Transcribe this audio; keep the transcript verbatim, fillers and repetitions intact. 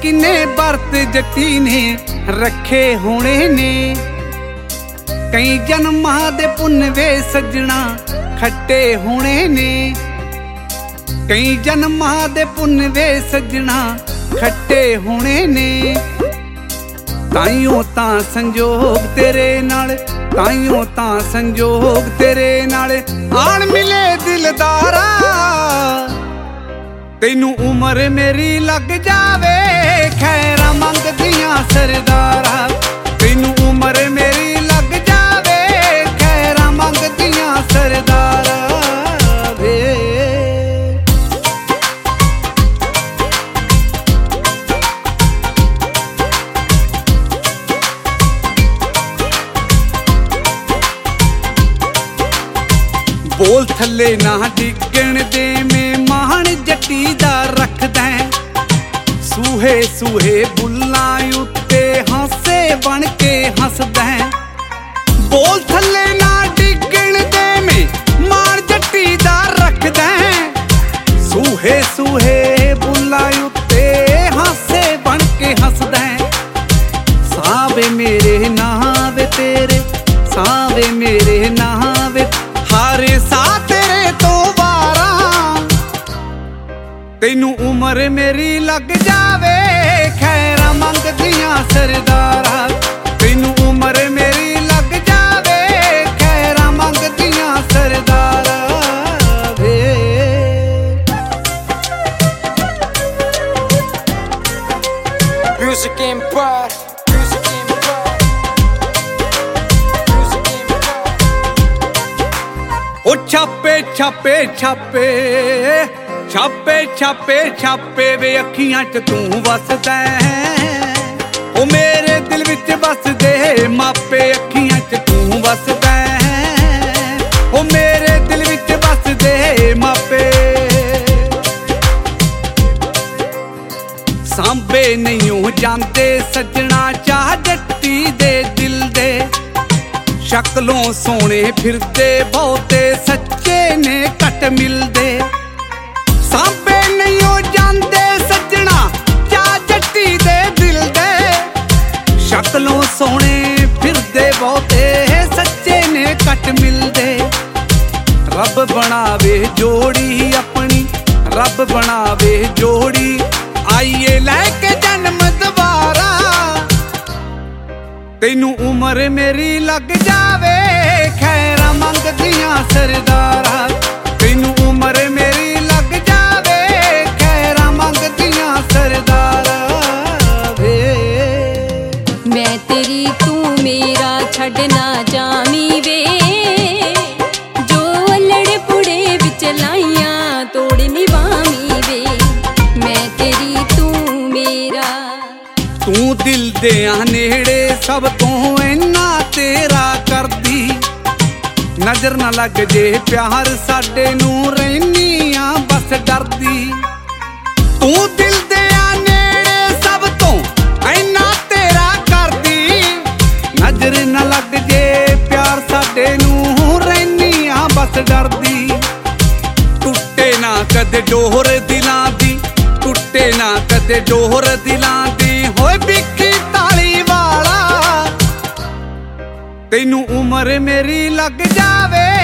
किन्ने बरत जट्टी ने रखे होने ने। कई जन्मां दे पुन्न वे सज्जणा खट्टे होने ने। कई जन्मां दे पुन्न वे सज्जणा खट्टे होने ने। ताइयों तां संजोग तेरे नाल, ताइयों तां संजोग तेरे नाल आण मिले दिलदारा। तैनू उम्र मेरी लग जावे खैरा मंगदियां सरदारा। तैनू उम्र मेरी लग जावे खैरा मंगदियां सरदारा वे। बोल थले ना डिगण दे में माण जट्टी दा रखदा। सूहे सूहे बुल्लां उत्ते हासे बन के हसदा। बोल थले ना डिगण दे में माण जट्टी दा रखदा। सूहे सूहे बुल्लां उत्ते हासे बन के हसदा। सावे मेरे नावे तेरे, सावे मेरे नावे हारे सा तेरे तो वारा। तैनू उम्र मेरी लग जावे खैरा मंगदियां सरदारा। तैनू उम्र मेरी लग जावे खैरा मंगदियां सरदारा वे। Music Empire, Music Empire, Music Empire। ओ छापे छापे छापे छापे छापे छापे वे अखियां च तू वसदा। ओ मेरे दिल विच बसदे मापे अखियां च तू वसदा। ओ मेरे दिल विच बसदे मापे। सांबे नहीं जांदे सजना चाह जट्टी दे दिल दे। शक्लों सोने फिरदे बहुते सच्चे ने घट मिलदे। सांबे नहीं जांदे सजना चा जट्टी दे दिल दे। शक्लों सोने फिरदे बहुते सच्चे ने घट मिलदे। रब बनावे जोड़ी अपनी, रब बनावे जोड़ी आइए लैके जन्म दोबारा। तैनू उम्र मेरी लग जावे खैरा मंगदियां सरदारा। तैनू उम्र मेरी लग जावे खैरा मंगदियां सरदारा वे। मैं तेरी तू मेरा छड़ना जामी वे। जो लड़ पुड़े विच लाइयां तोड़ निभामी वे। मैं तेरी तू मेरा। तू दिल देआं नेड़े सब तो इन्ना तेरा करदी। नजर ना लग जे प्यार साडे नू रहनियां बस डरदी। तू दिल देआं नेड़े सब तो इन्ना तेरा करदी। नजर ना लग जे प्यार साडे नू रहनियां बस डरदी। टुटे ना कदे डोर दिलां दी, टुटे ना कदे डोर दिलां दी होए बिखी ताली वाला। तैनू उम्र मेरी लग जावे